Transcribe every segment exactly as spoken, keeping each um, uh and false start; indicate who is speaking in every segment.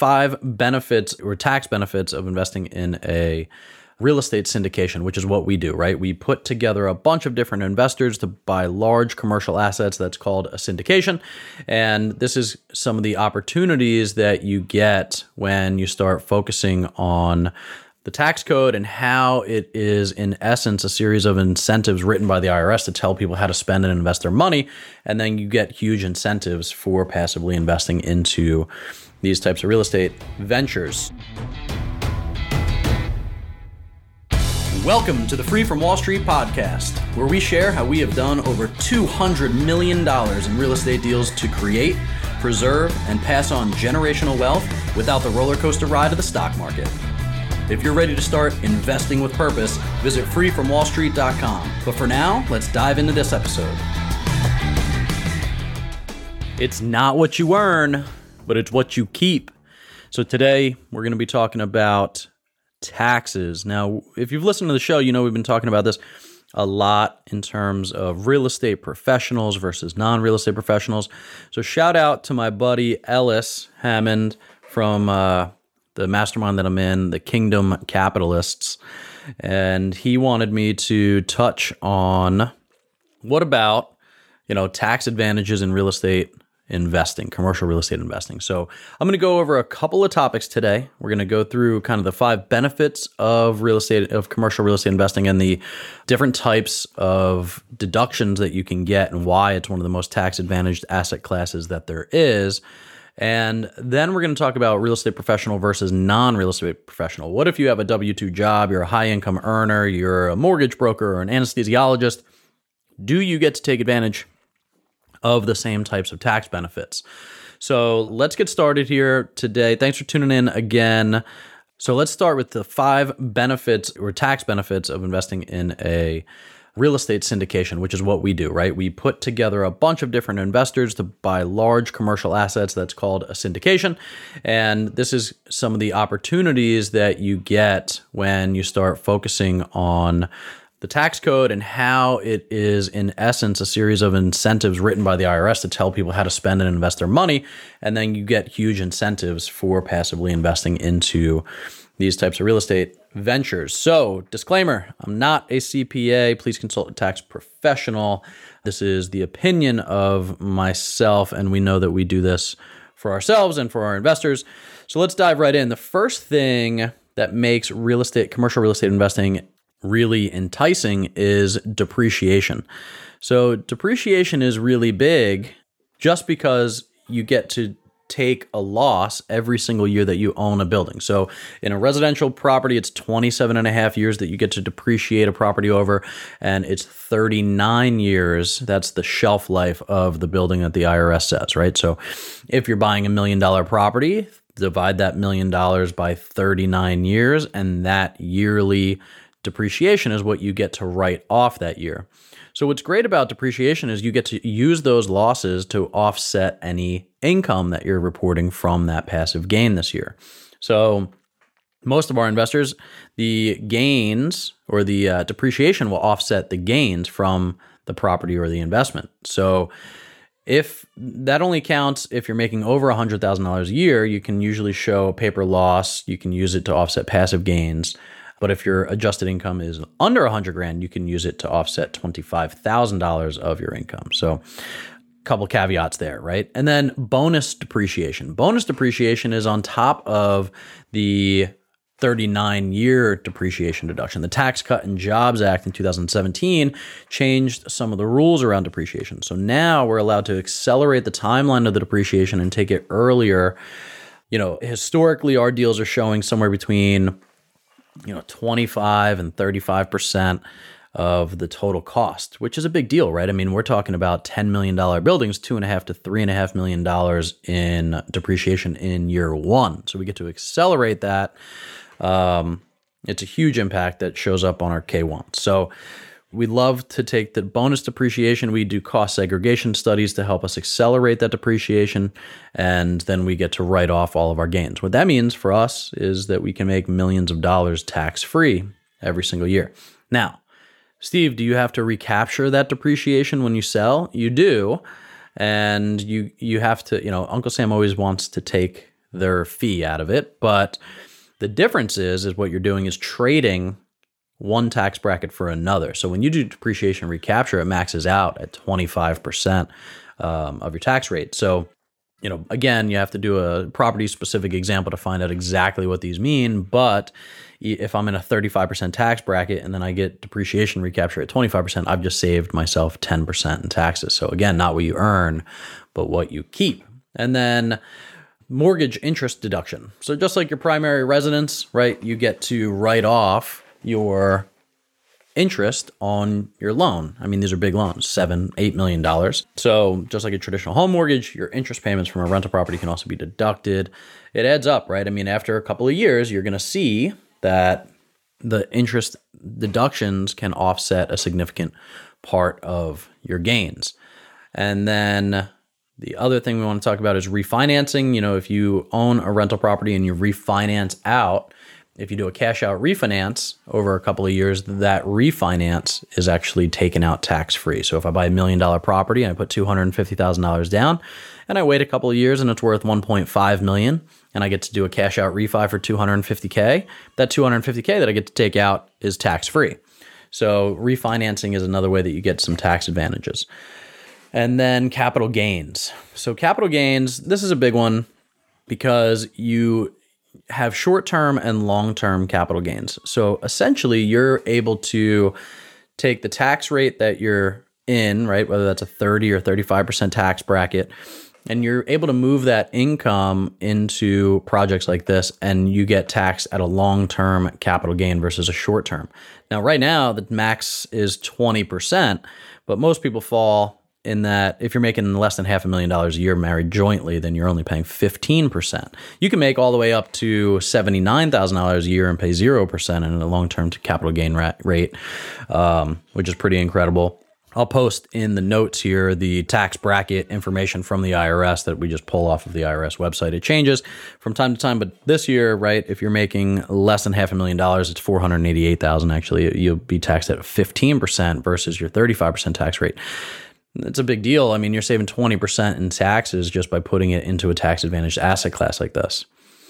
Speaker 1: five benefits or tax benefits of investing in a real estate syndication, which is what we do, right? We put together a bunch of different investors to buy large commercial assets. That's called a syndication. And this is some of the opportunities that you get when you start focusing on the tax code and how it is, in essence, a series of incentives written by the I R S to tell people how to spend and invest their money. And then you get huge incentives for passively investing into these types of real estate ventures. Welcome to the Free from Wall Street podcast, where we share how we have done over two hundred million dollars in real estate deals to create, preserve, and pass on generational wealth without the roller coaster ride of the stock market. If you're ready to start investing with purpose, visit free from wall street dot com. But for now, let's dive into this episode. It's not what you earn, but it's what you keep. So today, we're going to be talking about taxes. Now, if you've listened to the show, you know we've been talking about this a lot in terms of real estate professionals versus non-real estate professionals. So shout out to my buddy Ellis Hammond from uh, the mastermind that I'm in, the Kingdom Capitalists. And he wanted me to touch on what about, you know, tax advantages in real estate investing, commercial real estate investing. So I'm going to go over a couple of topics today. We're going to go through kind of the five benefits of real estate, of commercial real estate investing, and the different types of deductions that you can get and why it's one of the most tax advantaged asset classes that there is. And then we're going to talk about real estate professional versus non-real estate professional. What if you have a W two job, you're a high income earner, you're a mortgage broker or an anesthesiologist? Do you get to take advantage of the same types of tax benefits? So let's get started here today. Thanks for tuning in again. So let's start with the five benefits or tax benefits of investing in a real estate syndication, which is what we do, right? We put together a bunch of different investors to buy large commercial assets. That's called a syndication. And this is some of the opportunities that you get when you start focusing on the tax code and how it is, in essence, a series of incentives written by the I R S to tell people how to spend and invest their money. And then you get huge incentives for passively investing into these types of real estate ventures. So, disclaimer, I'm not a C P A. Please consult a tax professional. This is the opinion of myself, and we know that we do this for ourselves and for our investors. So let's dive right in. The first thing that makes real estate, commercial real estate investing really enticing is depreciation. So depreciation is really big just because you get to take a loss every single year that you own a building. So in a residential property, it's twenty-seven and a half years that you get to depreciate a property over, and it's thirty-nine years. That's the shelf life of the building that the I R S says, right? So if you're buying a million dollar property, divide that million dollars by thirty-nine years, and that yearly depreciation is what you get to write off that year. So what's great about depreciation is you get to use those losses to offset any income that you're reporting from that passive gain this year. So most of our investors, the gains or the uh, depreciation will offset the gains from the property or the investment. So if that only counts if you're making over one hundred thousand dollars a year, you can usually show a paper loss. You can use it to offset passive gains. But if your adjusted income is under one hundred grand, you can use it to offset twenty-five thousand dollars of your income. So a couple caveats there, right? And then bonus depreciation. Bonus depreciation is on top of the thirty-nine year depreciation deduction. The Tax Cut and Jobs Act in two thousand seventeen changed some of the rules around depreciation. So now we're allowed to accelerate the timeline of the depreciation and take it earlier. You know, historically, our deals are showing somewhere between you know, twenty-five and thirty-five percent of the total cost, which is a big deal, right? I mean, we're talking about ten million dollars buildings, two and a half to three and a half million dollars in depreciation in year one. So we get to accelerate that. Um, it's a huge impact that shows up on our K one. So we love to take the bonus depreciation. We do cost segregation studies to help us accelerate that depreciation, and then we get to write off all of our gains. What that means for us is that we can make millions of dollars tax-free every single year. Now, Steve, do you have to recapture that depreciation when you sell? You do, and you you have to, you know, Uncle Sam always wants to take their fee out of it. But the difference is, is what you're doing is trading one tax bracket for another. So when you do depreciation recapture, it maxes out at twenty-five percent um, of your tax rate. So, you know, again, you have to do a property specific example to find out exactly what these mean. But if I'm in a thirty-five percent tax bracket and then I get depreciation recapture at twenty-five percent, I've just saved myself ten percent in taxes. So again, not what you earn, but what you keep. And then mortgage interest deduction. So just like your primary residence, right, you get to write off your interest on your loan. I mean, these are big loans, seven, eight million dollars. So just like a traditional home mortgage, your interest payments from a rental property can also be deducted. It adds up, right? I mean, after a couple of years, you're going to see that the interest deductions can offset a significant part of your gains. And then the other thing we want to talk about is refinancing. You know, if you own a rental property and you refinance out, if you do a cash out refinance over a couple of years, that refinance is actually taken out tax free. So if I buy a million dollar property and I put two hundred fifty thousand dollars down and I wait a couple of years and it's worth one point five million dollars and I get to do a cash out refi for two hundred fifty thousand dollars, that two hundred fifty thousand dollars that I get to take out is tax free. So refinancing is another way that you get some tax advantages. And then capital gains. So capital gains, this is a big one because you have short-term and long-term capital gains. So essentially, you're able to take the tax rate that you're in, right, whether that's a thirty or thirty-five percent tax bracket, and you're able to move that income into projects like this, and you get taxed at a long-term capital gain versus a short-term. Now, right now, the max is twenty percent, but most people fall in that if you're making less than half a million dollars a year married jointly, then you're only paying fifteen percent. You can make all the way up to seventy-nine thousand dollars a year and pay zero percent in a long-term capital gain rate, um, which is pretty incredible. I'll post in the notes here the tax bracket information from the I R S that we just pull off of the I R S website. It changes from time to time, but this year, right, if you're making less than half a million dollars, it's four hundred eighty-eight thousand dollars actually. You'll be taxed at fifteen percent versus your thirty-five percent tax rate. It's a big deal. I mean, you're saving twenty percent in taxes just by putting it into a tax-advantaged asset class like this.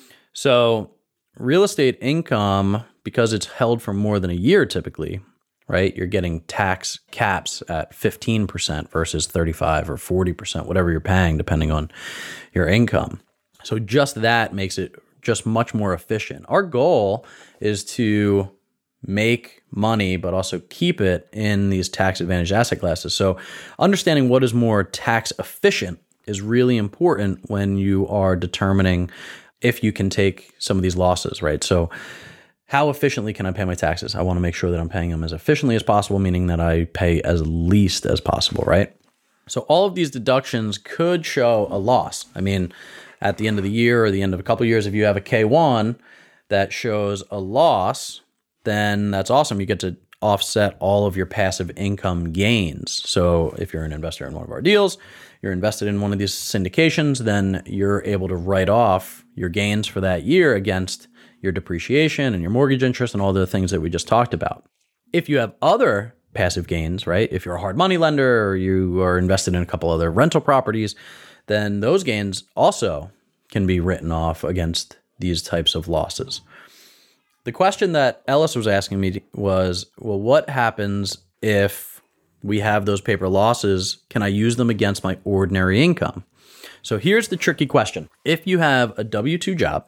Speaker 1: So real estate income, because it's held for more than a year typically, right, you're getting tax caps at fifteen percent versus thirty-five or forty percent, whatever you're paying, depending on your income. So just that makes it just much more efficient. Our goal is to make money, but also keep it in these tax advantaged asset classes. So understanding what is more tax efficient is really important when you are determining if you can take some of these losses, right? So how efficiently can I pay my taxes? I want to make sure that I'm paying them as efficiently as possible, meaning that I pay as least as possible, right? So all of these deductions could show a loss. I mean, at the end of the year or the end of a couple of years, if you have a K one that shows a loss, then that's awesome. You get to offset all of your passive income gains. So if you're an investor in one of our deals, you're invested in one of these syndications, then you're able to write off your gains for that year against your depreciation and your mortgage interest and all the things that we just talked about. If you have other passive gains, right? If you're a hard money lender or you are invested in a couple other rental properties, then those gains also can be written off against these types of losses. The question that Ellis was asking me was, well, what happens if we have those paper losses? Can I use them against my ordinary income? So here's the tricky question. If you have a W two job,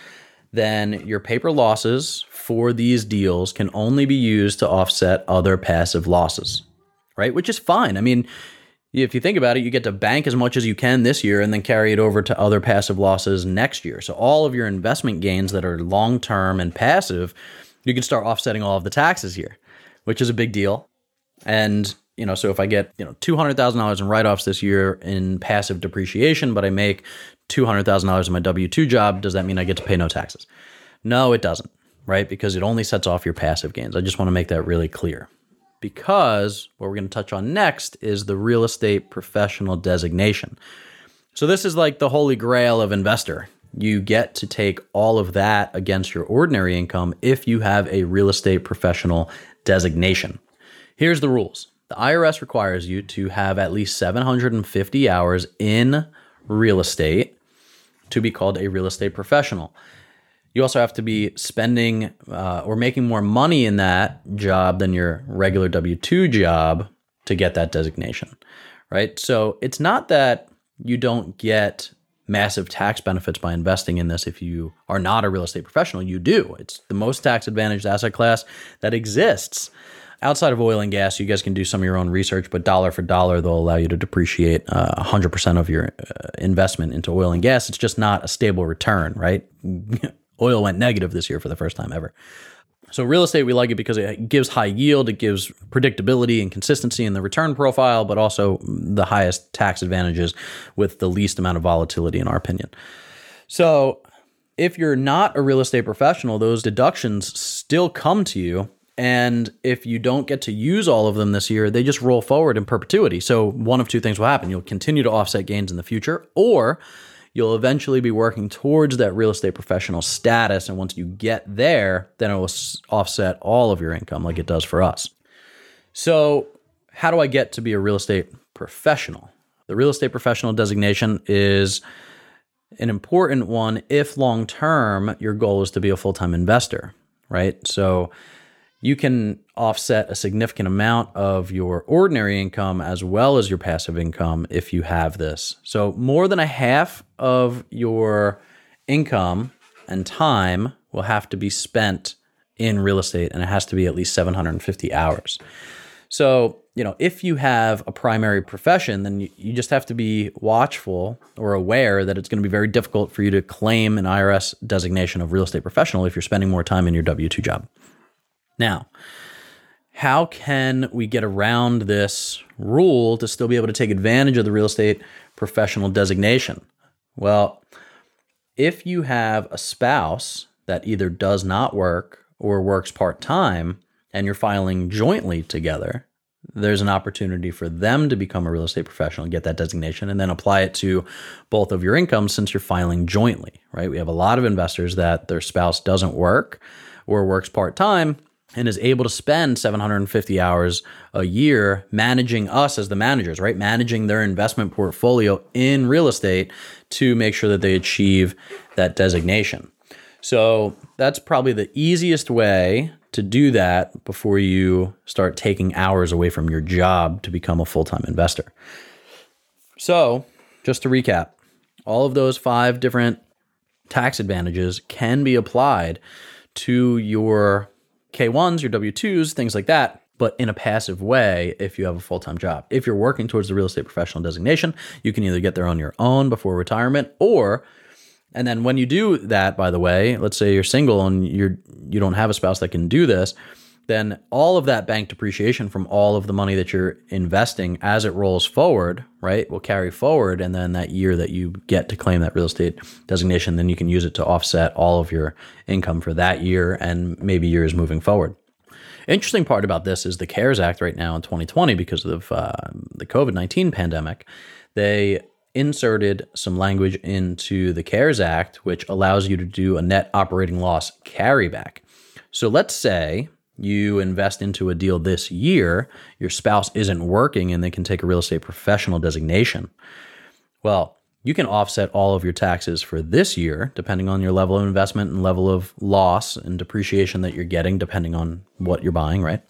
Speaker 1: then your paper losses for these deals can only be used to offset other passive losses, right? Which is fine. I mean, if you think about it, you get to bank as much as you can this year and then carry it over to other passive losses next year. So all of your investment gains that are long-term and passive, you can start offsetting all of the taxes here, which is a big deal. And, you know, so if I get, you know, two hundred thousand dollars in write-offs this year in passive depreciation, but I make two hundred thousand dollars in my W two job, does that mean I get to pay no taxes? No, it doesn't, right? Because it only sets off your passive gains. I just want to make that really clear. Because what we're going to touch on next is the real estate professional designation. So this is like the holy grail of investor. You get to take all of that against your ordinary income if you have a real estate professional designation. Here's the rules. The I R S requires you to have at least seven hundred fifty hours in real estate to be called a real estate professional. You also have to be spending uh, or making more money in that job than your regular W two job to get that designation, right? So it's not that you don't get massive tax benefits by investing in this if you are not a real estate professional. You do. It's the most tax advantaged asset class that exists. Outside of oil and gas, you guys can do some of your own research, but dollar for dollar, they'll allow you to depreciate uh, one hundred percent of your uh, investment into oil and gas. It's just not a stable return, right? Oil went negative this year for the first time ever. So real estate, we like it because it gives high yield, it gives predictability and consistency in the return profile, but also the highest tax advantages with the least amount of volatility, in our opinion. So if you're not a real estate professional, those deductions still come to you. And if you don't get to use all of them this year, they just roll forward in perpetuity. So one of two things will happen. You'll continue to offset gains in the future, or you'll eventually be working towards that real estate professional status. And once you get there, then it will offset all of your income like it does for us. So how do I get to be a real estate professional? The real estate professional designation is an important one if long-term your goal is to be a full-time investor, right? So you can offset a significant amount of your ordinary income as well as your passive income if you have this. So more than a half of your income and time will have to be spent in real estate, and it has to be at least seven hundred fifty hours. So, you know, if you have a primary profession, then you, you just have to be watchful or aware that it's going to be very difficult for you to claim an I R S designation of real estate professional if you're spending more time in your W two job. Now, how can we get around this rule to still be able to take advantage of the real estate professional designation? Well, if you have a spouse that either does not work or works part-time and you're filing jointly together, there's an opportunity for them to become a real estate professional and get that designation and then apply it to both of your incomes since you're filing jointly, right? We have a lot of investors that their spouse doesn't work or works part-time and is able to spend seven hundred fifty hours a year managing us as the managers, right? Managing their investment portfolio in real estate to make sure that they achieve that designation. So that's probably the easiest way to do that before you start taking hours away from your job to become a full-time investor. So just to recap, all of those five different tax advantages can be applied to your K ones, your W twos, things like that, but in a passive way if you have a full-time job. If you're working towards the real estate professional designation, you can either get there on your own before retirement, or, and then when you do that, by the way, let's say you're single and you're, you don't have a spouse that can do this, then all of that bank depreciation from all of the money that you're investing as it rolls forward, right, will carry forward. And then that year that you get to claim that real estate designation, then you can use it to offset all of your income for that year and maybe years moving forward. Interesting part about this is the CARES Act right now in twenty twenty, because of uh, the COVID nineteen pandemic, they inserted some language into the CARES Act, which allows you to do a net operating loss carryback. So let's say you invest into a deal this year, your spouse isn't working and they can take a real estate professional designation. Well, you can offset all of your taxes for this year, depending on your level of investment and level of loss and depreciation that you're getting, depending on what you're buying, right?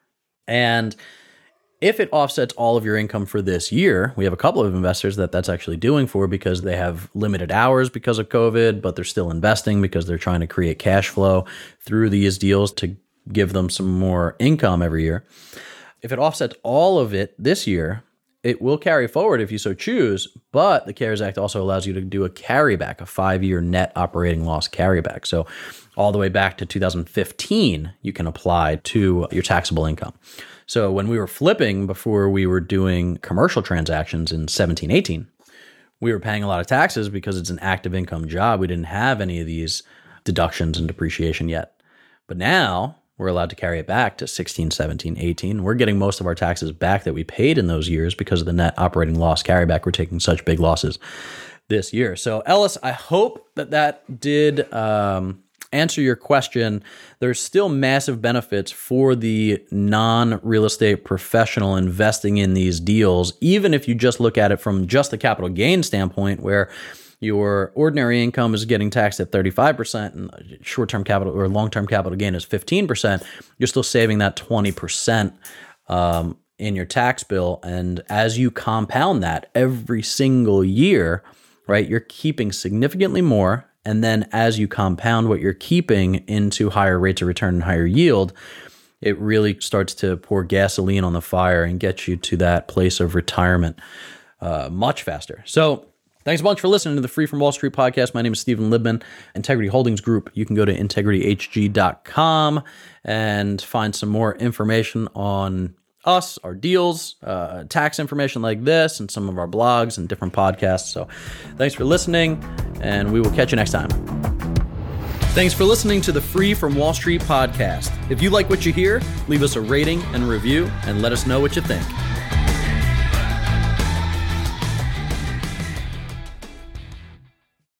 Speaker 1: And if it offsets all of your income for this year, we have a couple of investors that that's actually doing for because they have limited hours because of COVID, but they're still investing because they're trying to create cash flow through these deals to give them some more income every year. If it offsets all of it this year, it will carry forward if you so choose, but the CARES Act also allows you to do a carryback, a five-year net operating loss carryback. So all the way back to two thousand fifteen, you can apply to your taxable income. So when we were flipping before we were doing commercial transactions in seventeen, eighteen, we were paying a lot of taxes because it's an active income job. We didn't have any of these deductions and depreciation yet. But now we're allowed to carry it back to sixteen, seventeen, eighteen. We're getting most of our taxes back that we paid in those years because of the net operating loss carryback. We're taking such big losses this year. So Ellis, I hope that that did um, answer your question. There's still massive benefits for the non-real estate professional investing in these deals, even if you just look at it from just the capital gain standpoint, where your ordinary income is getting taxed at thirty-five percent and short-term capital or long-term capital gain is fifteen percent, you're still saving that twenty percent um, in your tax bill. And as you compound that every single year, right, you're keeping significantly more. And then as you compound what you're keeping into higher rates of return and higher yield, it really starts to pour gasoline on the fire and get you to that place of retirement uh, much faster. So thanks a bunch for listening to the Free from Wall Street podcast. My name is Stephen Libman, Integrity Holdings Group. You can go to integrity h g dot com and find some more information on us, our deals, uh, tax information like this, and some of our blogs and different podcasts. So thanks for listening, and we will catch you next time. Thanks for listening to the Free from Wall Street podcast. If you like what you hear, leave us a rating and review and let us know what you think.